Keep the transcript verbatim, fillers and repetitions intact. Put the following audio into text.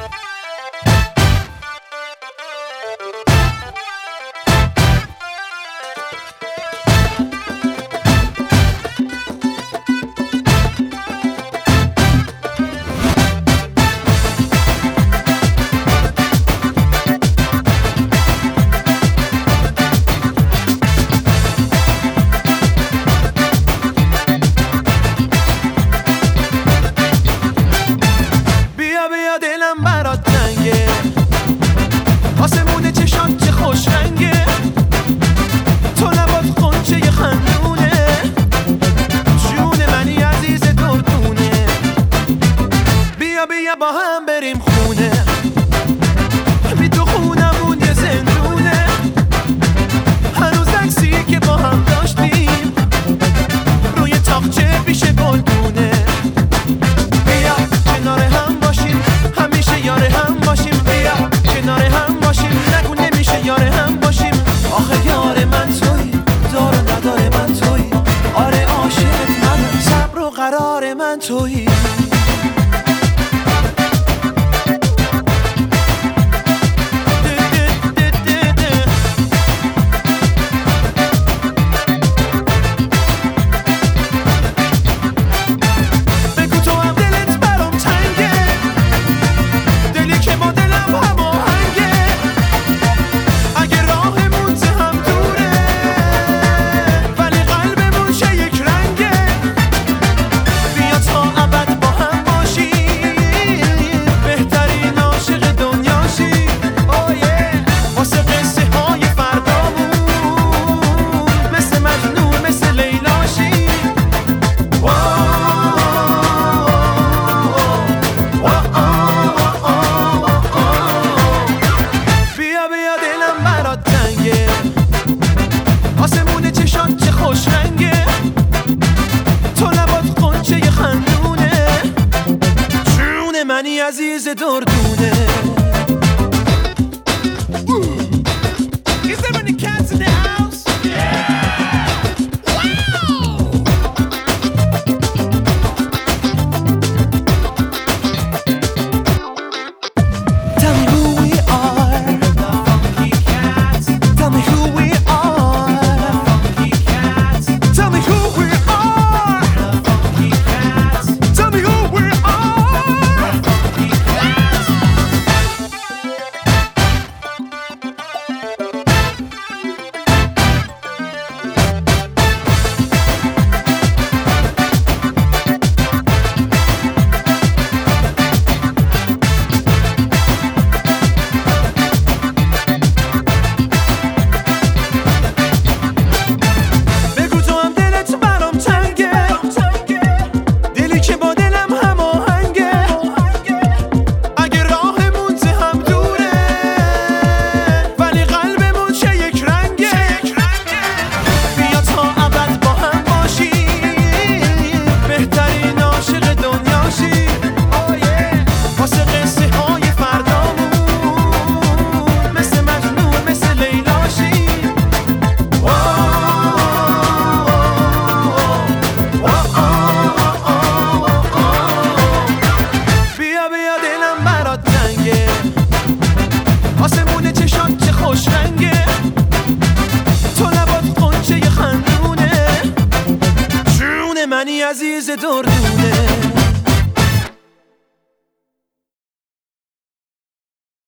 آسمون چشات چه خوش رنگه، تو لبات خونچه خندونه، جون منی عزیز دردونه. بیا بیا با هم بریم خونه، بی تو خونمون یه زندونه. هنوز عکسی که با هم داشتیم روی تاقچه پیش گلدونه. بیا کنار هم باشیم، همیشه یار هم باشیم. بیا کنار هم باشیم، نگو نمیشه یار هم باشیم. آخه یار من توی، دار و ندار من توی. آره عاشقت منم، صبر و قرار من توی. آسمون چشات چه خوش رنگه، تو لبات خونچه خندونه، جون منی عزیز دردونه. Is there any cats in the house? Tell me who we are, the funky cats. Tell me who we are, the funky cats. Tell me who we are, the funky cats. Tell me who we are, the funky cats. آسمون چشات چه خوش رنگه، تو لبات خونچه خندونه، جون منی عزیز دردونه.